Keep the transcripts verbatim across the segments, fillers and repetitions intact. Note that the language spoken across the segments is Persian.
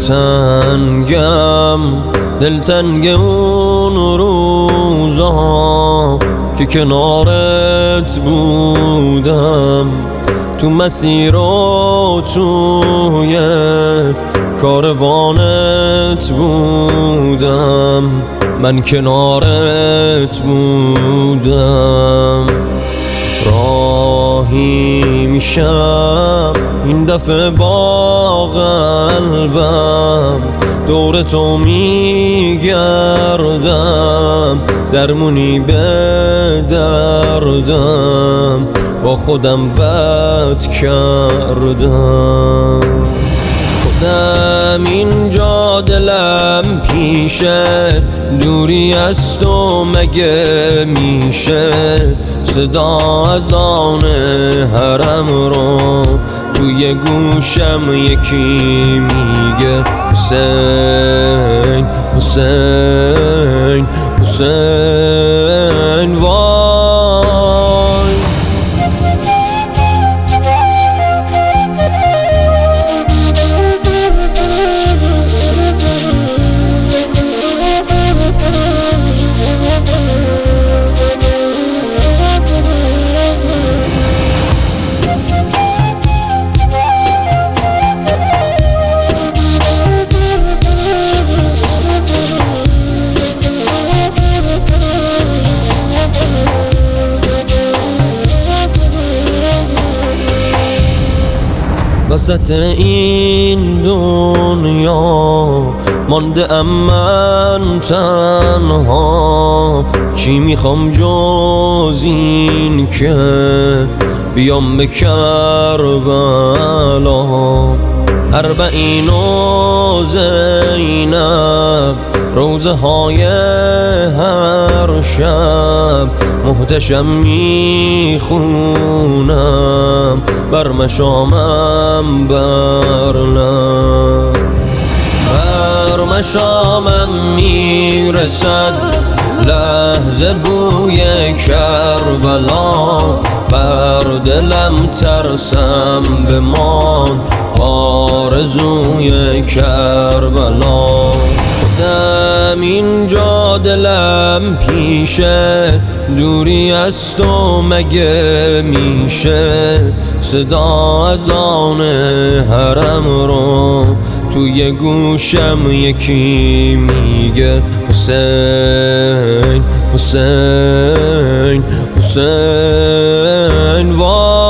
دلتنگم، دلتنگ اون روزها که کنارت بودم، تو مسیر و توی کاروانت بودم، من کنارت بودم. راهی میشم این دفعه با قلبم، دور تو میگردم، درمونی به دردم، با خودم بد کردم. خودم اینجا دلم پیشه، دوری از تو مگه میشه؟ صدا از آن حرم رو توی گوشم یکی میگه حسین حسین حسین. وای وسط این دنیا مانده ام من تنها، چی میخوام جز این که بیام به کربلا؟ اربعین و زینب روزه های هر شب محتشم میخونم، بر مشامم برنم، بر مشامم میرسد لحظه بوی کربلا، بر دلم ترسم بمان آرزوی کربلا. خودم اینجا دلم پیشه، دوری از تو مگه میشه؟ صدا از آن حرم رو توی گوشم یکی میگه حسین حسین حسین. وای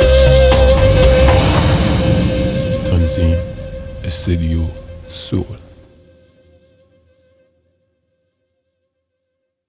استدیو سول.